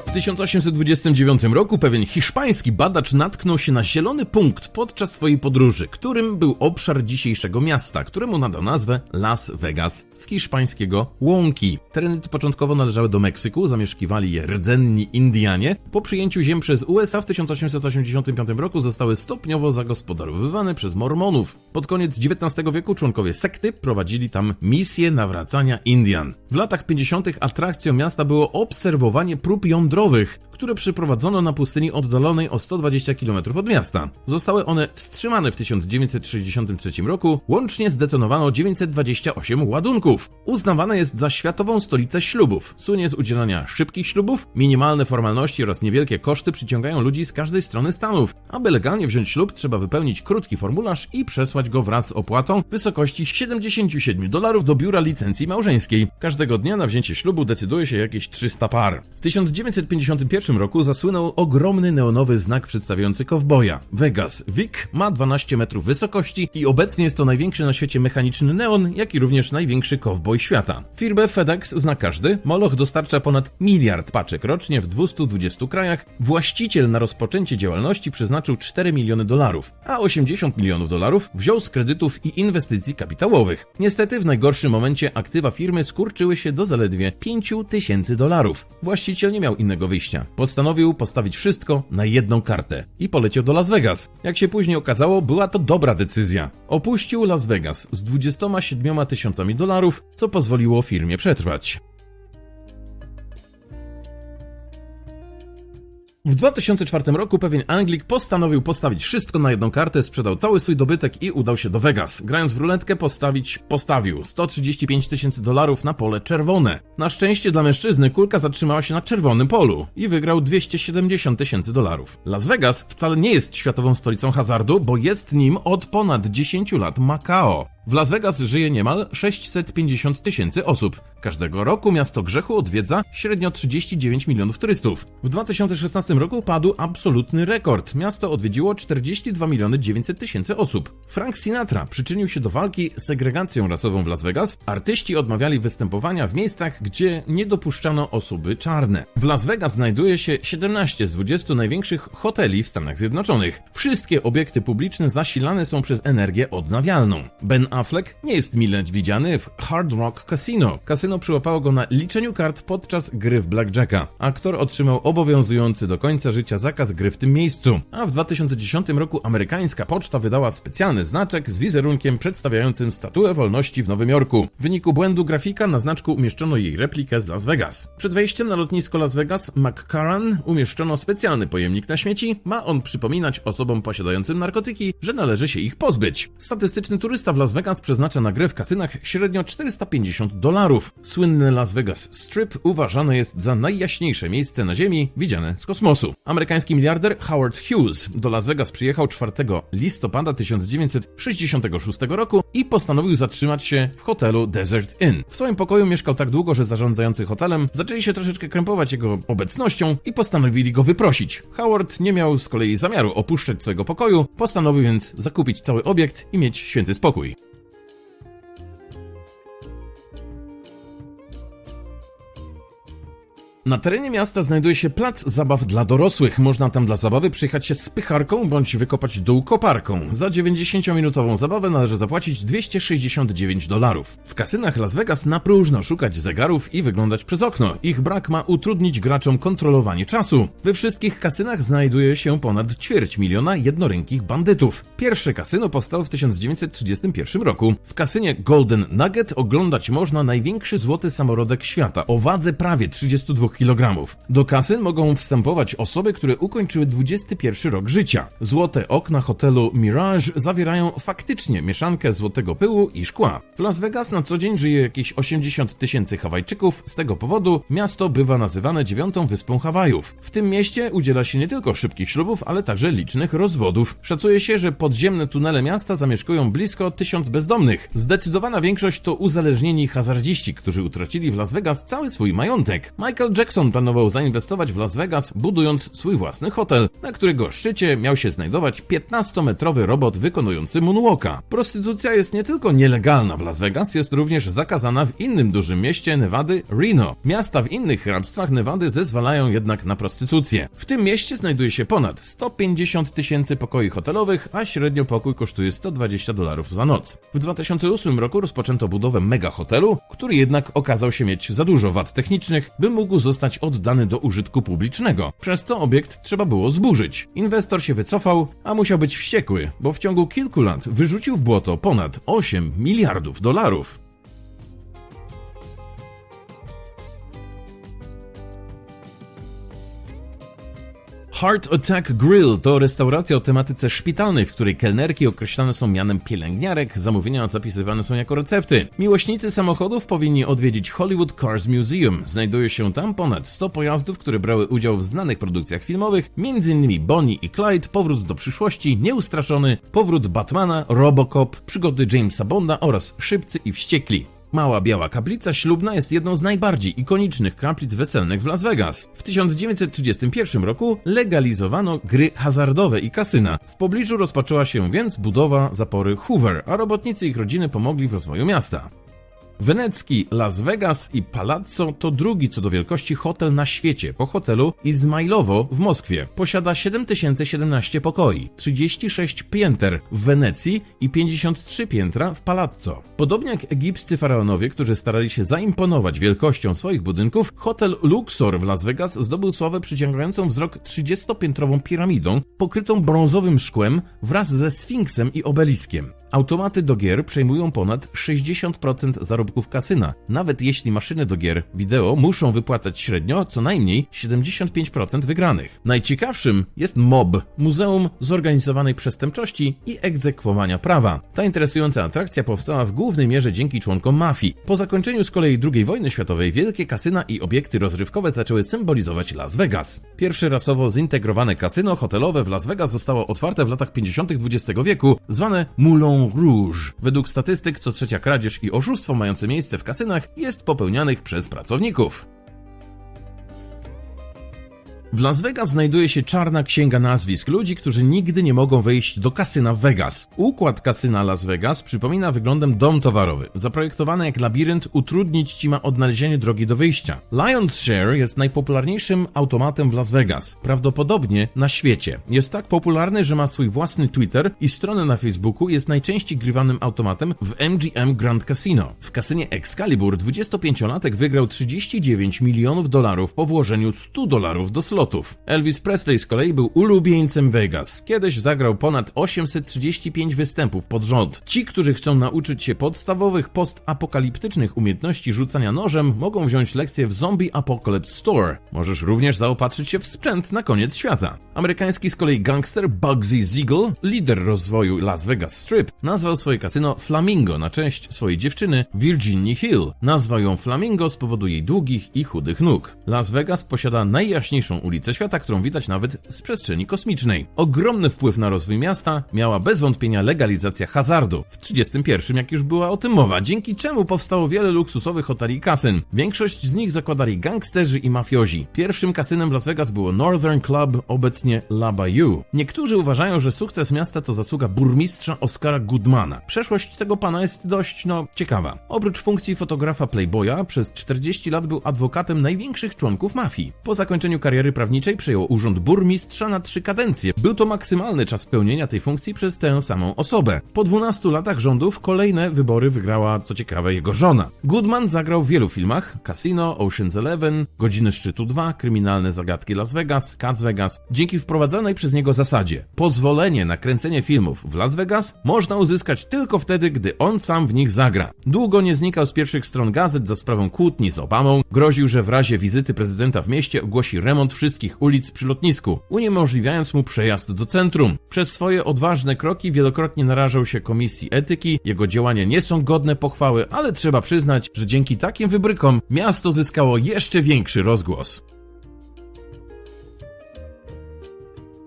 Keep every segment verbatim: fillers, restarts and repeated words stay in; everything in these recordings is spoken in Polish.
W tysiąc osiemset dwudziestym dziewiątym roku pewien hiszpański badacz natknął się na zielony punkt podczas swojej podróży, którym był obszar dzisiejszego miasta, któremu nadał nazwę Las Vegas z hiszpańskiego łąki. Tereny te początkowo należały do Meksyku, zamieszkiwali je rdzenni Indianie. Po przyjęciu ziem przez U S A w tysiąc osiemset osiemdziesiątym piątym roku zostały stopniowo zagospodarowywane przez Mormonów. Pod koniec dziewiętnastego wieku członkowie sekty prowadzili tam misję nawracania Indian. W latach pięćdziesiątych atrakcją miasta było obserwowanie prób jądrowych, które przeprowadzono na pustyni oddalonej o sto dwadzieścia kilometrów od miasta. Zostały one wstrzymane w tysiąc dziewięćset sześćdziesiątym trzecim roku, łącznie zdetonowano dziewięćset dwadzieścia osiem ładunków. Uznawana jest za światową stolicę ślubów. Słynie z udzielania szybkich ślubów, minimalne formalności oraz niewielkie koszty przyciągają ludzi z każdej strony Stanów. Aby legalnie wziąć ślub, trzeba wypełnić krótki formularz i przesłać go wraz z opłatą w wysokości siedemdziesiąt siedem dolarów do biura licencji małżeńskiej. Każdego dnia na wzięcie ślubu decyduje się jakieś trzysta par. W tysiąc dziewięćset pięćdziesiątym pierwszym roku zasłynął ogromny neonowy znak przedstawiający kowboja. Vegas V I C ma dwanaście metrów wysokości i obecnie jest to największy na świecie mechaniczny neon, jak i również największy kowboj świata. Firmę FedEx zna każdy. Moloch dostarcza ponad miliard paczek rocznie w dwustu dwudziestu krajach. Właściciel na rozpoczęcie działalności przeznaczył cztery miliony dolarów, a osiemdziesiąt milionów dolarów wziął z kredytów i inwestycji kapitałowych. Niestety w najgorszym momencie aktywa firmy skurczyły się do zaledwie pięć tysięcy dolarów. Właściciel nie miał innego wyjścia. Postanowił postawić wszystko na jedną kartę i poleciał do Las Vegas. Jak się później okazało, była to dobra decyzja. Opuścił Las Vegas z dwudziestoma siedmioma tysiącami dolarów, co pozwoliło firmie przetrwać. W dwa tysiące czwartym roku pewien Anglik postanowił postawić wszystko na jedną kartę, sprzedał cały swój dobytek i udał się do Vegas. Grając w ruletkę postawić, postawił sto trzydzieści pięć tysięcy dolarów na pole czerwone. Na szczęście dla mężczyzny kulka zatrzymała się na czerwonym polu i wygrał dwieście siedemdziesiąt tysięcy dolarów. Las Vegas wcale nie jest światową stolicą hazardu, bo jest nim od ponad dziesięciu lat Macao. W Las Vegas żyje niemal sześćset pięćdziesiąt tysięcy osób. Każdego roku miasto grzechu odwiedza średnio trzydzieści dziewięć milionów turystów. W dwa tysiące szesnastym roku padł absolutny rekord. Miasto odwiedziło czterdzieści dwa miliony dziewięćset tysięcy osób. Frank Sinatra przyczynił się do walki z segregacją rasową w Las Vegas. Artyści odmawiali występowania w miejscach, gdzie nie dopuszczano osoby czarne. W Las Vegas znajduje się siedemnaście z dwudziestu największych hoteli w Stanach Zjednoczonych. Wszystkie obiekty publiczne zasilane są przez energię odnawialną. Ben Affleck nie jest mile widziany w Hard Rock Casino. Kasyno przyłapało go na liczeniu kart podczas gry w blackjacka. Aktor otrzymał obowiązujący do końca życia zakaz gry w tym miejscu. A w dwa tysiące dziesiątym roku amerykańska poczta wydała specjalny znaczek z wizerunkiem przedstawiającym Statuę Wolności w Nowym Jorku. W wyniku błędu grafika na znaczku umieszczono jej replikę z Las Vegas. Przed wejściem na lotnisko Las Vegas McCarran umieszczono specjalny pojemnik na śmieci. Ma on przypominać osobom posiadającym narkotyki, że należy się ich pozbyć. Statystyczny turysta w Las Vegas przeznacza na grę w kasynach średnio czterysta pięćdziesiąt dolarów. Słynny Las Vegas Strip uważane jest za najjaśniejsze miejsce na ziemi widziane z kosmosu. Amerykański miliarder Howard Hughes do Las Vegas przyjechał czwartego listopada tysiąc dziewięćset sześćdziesiątego szóstego roku i postanowił zatrzymać się w hotelu Desert Inn. W swoim pokoju mieszkał tak długo, że zarządzający hotelem zaczęli się troszeczkę krępować jego obecnością i postanowili go wyprosić. Howard nie miał z kolei zamiaru opuszczać swojego pokoju, postanowił więc zakupić cały obiekt i mieć święty spokój. Na terenie miasta znajduje się plac zabaw dla dorosłych. Można tam dla zabawy przyjechać się z pycharką bądź wykopać dół koparką. Za dziewięćdziesięciominutową zabawę należy zapłacić dwieście sześćdziesiąt dziewięć dolarów. W kasynach Las Vegas na próżno szukać zegarów i wyglądać przez okno. Ich brak ma utrudnić graczom kontrolowanie czasu. We wszystkich kasynach znajduje się ponad ćwierć miliona jednorękich bandytów. Pierwsze kasyno powstało w tysiąc dziewięćset trzydziestym pierwszym roku. W kasynie Golden Nugget oglądać można największy złoty samorodek świata o wadze prawie trzydziestu dwóch kilogramów. Do kasyn mogą wstępować osoby, które ukończyły dwudziesty pierwszy rok życia. Złote okna hotelu Mirage zawierają faktycznie mieszankę złotego pyłu i szkła. W Las Vegas na co dzień żyje jakieś osiemdziesiąt tysięcy Hawajczyków. Z tego powodu miasto bywa nazywane dziewiątą wyspą Hawajów. W tym mieście udziela się nie tylko szybkich ślubów, ale także licznych rozwodów. Szacuje się, że podziemne tunele miasta zamieszkują blisko tysiąc bezdomnych. Zdecydowana większość to uzależnieni hazardziści, którzy utracili w Las Vegas cały swój majątek. Michael Jackson Jackson planował zainwestować w Las Vegas, budując swój własny hotel, na którego szczycie miał się znajdować piętnastometrowy robot wykonujący moonwalka. Prostytucja jest nie tylko nielegalna w Las Vegas, jest również zakazana w innym dużym mieście Nevady, Reno. Miasta w innych hrabstwach Nevady zezwalają jednak na prostytucję. W tym mieście znajduje się ponad sto pięćdziesiąt tysięcy pokoi hotelowych, a średnio pokój kosztuje sto dwadzieścia dolarów za noc. W dwa tysiące ósmym roku rozpoczęto budowę mega hotelu, który jednak okazał się mieć za dużo wad technicznych, by mógł zostać oddany do użytku publicznego. Przez to obiekt trzeba było zburzyć. Inwestor się wycofał, a musiał być wściekły, bo w ciągu kilku lat wyrzucił w błoto ponad osiem miliardów dolarów. Heart Attack Grill to restauracja o tematyce szpitalnej, w której kelnerki określane są mianem pielęgniarek, zamówienia zapisywane są jako recepty. Miłośnicy samochodów powinni odwiedzić Hollywood Cars Museum. Znajduje się tam ponad sto pojazdów, które brały udział w znanych produkcjach filmowych, między innymi Bonnie i Clyde, Powrót do przyszłości, Nieustraszony, Powrót Batmana, Robocop, Przygody Jamesa Bonda oraz Szybcy i Wściekli. Mała biała kaplica ślubna jest jedną z najbardziej ikonicznych kaplic weselnych w Las Vegas. W tysiąc dziewięćset trzydziestym pierwszym roku legalizowano gry hazardowe i kasyna. W pobliżu rozpoczęła się więc budowa zapory Hoover, a robotnicy i ich rodziny pomogli w rozwoju miasta. Wenecki Las Vegas i Palazzo to drugi co do wielkości hotel na świecie po hotelu Izmailowo w Moskwie. Posiada siedem tysięcy siedemnaście pokoi, trzydzieści sześć pięter w Wenecji i pięćdziesiąt trzy piętra w Palazzo. Podobnie jak egipscy faraonowie, którzy starali się zaimponować wielkością swoich budynków, hotel Luxor w Las Vegas zdobył sławę przyciągającą wzrok trzydziestopiętrową piramidą pokrytą brązowym szkłem wraz ze Sfinksem i obeliskiem. Automaty do gier przejmują ponad sześćdziesiąt procent zarobków kasyna, nawet jeśli maszyny do gier wideo muszą wypłacać średnio co najmniej siedemdziesiąt pięć procent wygranych. Najciekawszym jest MOB, Muzeum Zorganizowanej Przestępczości i Egzekwowania Prawa. Ta interesująca atrakcja powstała w głównej mierze dzięki członkom mafii. Po zakończeniu z kolei drugiej wojny światowej wielkie kasyna i obiekty rozrywkowe zaczęły symbolizować Las Vegas. Pierwsze rasowo zintegrowane kasyno hotelowe w Las Vegas zostało otwarte w latach pięćdziesiątych dwudziestego wieku, zwane Moulin Rouge. Według statystyk co trzecia kradzież i oszustwo mające miejsce w kasynach jest popełnianych przez pracowników. W Las Vegas znajduje się czarna księga nazwisk ludzi, którzy nigdy nie mogą wejść do kasyna w Vegas. Układ kasyna Las Vegas przypomina wyglądem dom towarowy. Zaprojektowany jak labirynt, utrudnić ci ma odnalezienie drogi do wyjścia. Lion's Share jest najpopularniejszym automatem w Las Vegas, prawdopodobnie na świecie. Jest tak popularny, że ma swój własny Twitter i stronę na Facebooku, jest najczęściej grywanym automatem w M G M Grand Casino. W kasynie Excalibur dwudziestopięciolatek wygrał trzydzieści dziewięć milionów dolarów po włożeniu stu dolarów do slotu. Elvis Presley z kolei był ulubieńcem Vegas. Kiedyś zagrał ponad osiemset trzydzieści pięć występów pod rząd. Ci, którzy chcą nauczyć się podstawowych postapokaliptycznych umiejętności rzucania nożem, mogą wziąć lekcję w Zombie Apocalypse Store. Możesz również zaopatrzyć się w sprzęt na koniec świata. Amerykański z kolei gangster Bugsy Siegel, lider rozwoju Las Vegas Strip, nazwał swoje kasyno Flamingo na cześć swojej dziewczyny Virginia Hill. Nazwał ją Flamingo z powodu jej długich i chudych nóg. Las Vegas posiada najjaśniejszą ulicę świata, którą widać nawet z przestrzeni kosmicznej. Ogromny wpływ na rozwój miasta miała bez wątpienia legalizacja hazardu. W trzydziestym pierwszym, jak już była o tym mowa, dzięki czemu powstało wiele luksusowych hoteli i kasyn. Większość z nich zakładali gangsterzy i mafiozi. Pierwszym kasynem w Las Vegas było Northern Club, obecnie La Bayou. Niektórzy uważają, że sukces miasta to zasługa burmistrza Oscara Goodmana. Przeszłość tego pana jest dość, no, ciekawa. Oprócz funkcji fotografa Playboya, przez czterdzieści lat był adwokatem największych członków mafii. Po zakończeniu kariery prawniczej przejął urząd burmistrza na trzy kadencje. Był to maksymalny czas pełnienia tej funkcji przez tę samą osobę. Po dwunastu latach rządów kolejne wybory wygrała, co ciekawe, jego żona. Goodman zagrał w wielu filmach: Casino, Ocean's Eleven, Godziny Szczytu dwa, Kryminalne Zagadki Las Vegas, Cats Vegas. Dzięki wprowadzonej przez niego zasadzie pozwolenie na kręcenie filmów w Las Vegas można uzyskać tylko wtedy, gdy on sam w nich zagra. Długo nie znikał z pierwszych stron gazet za sprawą kłótni z Obamą. Groził, że w razie wizyty prezydenta w mieście ogłosi remont wszystkich ulic przy lotnisku, uniemożliwiając mu przejazd do centrum. Przez swoje odważne kroki wielokrotnie narażał się komisji etyki. Jego działania nie są godne pochwały, ale trzeba przyznać, że dzięki takim wybrykom miasto zyskało jeszcze większy rozgłos.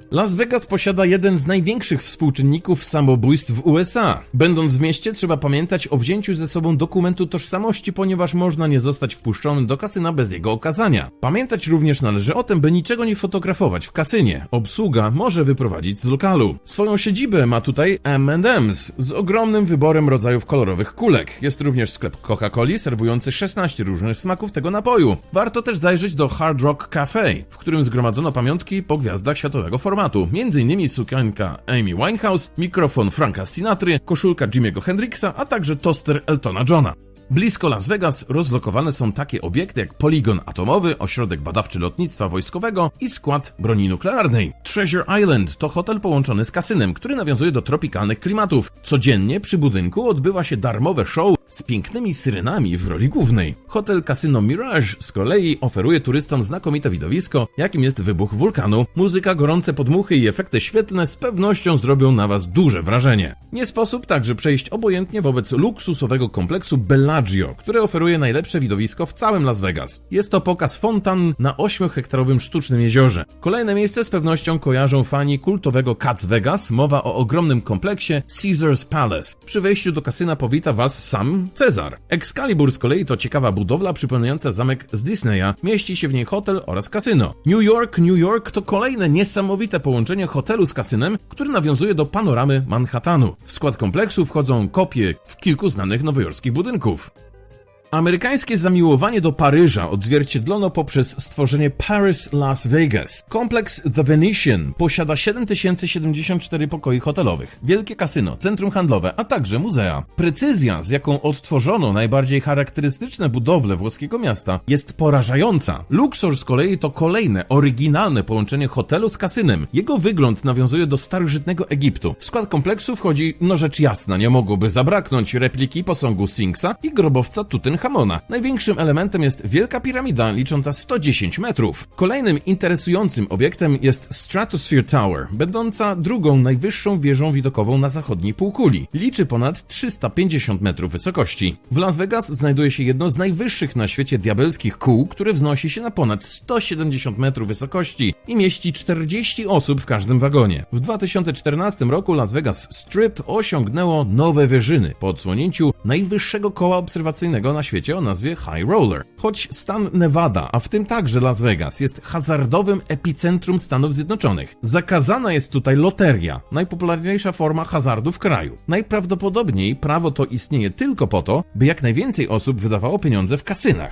Las Vegas posiada jeden z największych współczynników samobójstw w U S A. Będąc w mieście, trzeba pamiętać o wzięciu ze sobą dokumentu tożsamości, ponieważ można nie zostać wpuszczonym do kasyna bez jego okazania. Pamiętać również należy o tym, by niczego nie fotografować w kasynie. Obsługa może wyprowadzić z lokalu. Swoją siedzibę ma tutaj M and M's z ogromnym wyborem rodzajów kolorowych kulek. Jest również sklep Coca-Coli serwujący szesnaście różnych smaków tego napoju. Warto też zajrzeć do Hard Rock Cafe, w którym zgromadzono pamiątki po gwiazdach światowego formatu. Między innymi sukienka Amy Winehouse, mikrofon Franka Sinatry, koszulka Jimiego Hendrixa, a także toster Eltona Johna. Blisko Las Vegas rozlokowane są takie obiekty jak poligon atomowy, ośrodek badawczy lotnictwa wojskowego i skład broni nuklearnej. Treasure Island to hotel połączony z kasynem, który nawiązuje do tropikalnych klimatów. Codziennie przy budynku odbywa się darmowe show z pięknymi syrenami w roli głównej. Hotel Casino Mirage z kolei oferuje turystom znakomite widowisko, jakim jest wybuch wulkanu. Muzyka, gorące podmuchy i efekty świetlne z pewnością zrobią na was duże wrażenie. Nie sposób także przejść obojętnie wobec luksusowego kompleksu Bellagio, które oferuje najlepsze widowisko w całym Las Vegas. Jest to pokaz fontan na ośmiohektarowym sztucznym jeziorze. Kolejne miejsce z pewnością kojarzą fani kultowego Cats Vegas. Mowa o ogromnym kompleksie Caesar's Palace. Przy wejściu do kasyna powita was sam Cezar. Excalibur z kolei to ciekawa budowla przypominająca zamek z Disneya. Mieści się w niej hotel oraz kasyno. New York, New York to kolejne niesamowite połączenie hotelu z kasynem, który nawiązuje do panoramy Manhattanu. W skład kompleksu wchodzą kopie w kilku znanych nowojorskich budynków. Amerykańskie zamiłowanie do Paryża odzwierciedlono poprzez stworzenie Paris Las Vegas. Kompleks The Venetian posiada siedem tysięcy siedemdziesiąt cztery pokoi hotelowych, wielkie kasyno, centrum handlowe, a także muzea. Precyzja, z jaką odtworzono najbardziej charakterystyczne budowle włoskiego miasta, jest porażająca. Luxor z kolei to kolejne, oryginalne połączenie hotelu z kasynem. Jego wygląd nawiązuje do starożytnego Egiptu. W skład kompleksu wchodzi, no rzecz jasna, nie mogłoby zabraknąć repliki posągu Sfinksa i grobowca Tutenhamona. Największym elementem jest wielka piramida licząca sto dziesięć metrów. Kolejnym interesującym obiektem jest Stratosphere Tower, będąca drugą najwyższą wieżą widokową na zachodniej półkuli. Liczy ponad trzysta pięćdziesiąt metrów wysokości. W Las Vegas znajduje się jedno z najwyższych na świecie diabelskich kół, które wznosi się na ponad sto siedemdziesiąt metrów wysokości i mieści czterdzieści osób w każdym wagonie. W dwa tysiące czternastym roku Las Vegas Strip osiągnęło nowe wyżyny po odsłonięciu najwyższego koła obserwacyjnego na świecie o nazwie High Roller. Choć stan Nevada, a w tym także Las Vegas, jest hazardowym epicentrum Stanów Zjednoczonych. Zakazana jest tutaj loteria, najpopularniejsza forma hazardu w kraju. Najprawdopodobniej prawo to istnieje tylko po to, by jak najwięcej osób wydawało pieniądze w kasynach.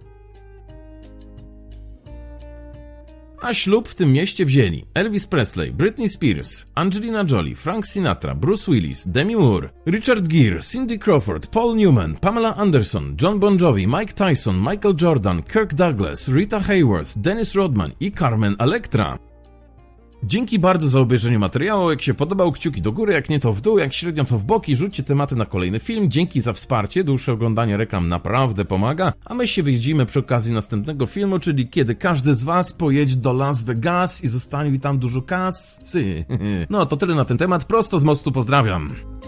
A ślub w tym mieście wzięli Elvis Presley, Britney Spears, Angelina Jolie, Frank Sinatra, Bruce Willis, Demi Moore, Richard Gere, Cindy Crawford, Paul Newman, Pamela Anderson, John Bon Jovi, Mike Tyson, Michael Jordan, Kirk Douglas, Rita Hayworth, Dennis Rodman i Carmen Electra. Dzięki bardzo za obejrzenie materiału. Jak się podobał, kciuki do góry, jak nie to w dół, jak średnio to w boki, rzućcie tematy na kolejny film. Dzięki za wsparcie, dłuższe oglądanie reklam naprawdę pomaga, a my się widzimy przy okazji następnego filmu, czyli kiedy każdy z was pojedzie do Las Vegas i zostanie tam dużo kasy. No to tyle na ten temat, prosto z mostu pozdrawiam.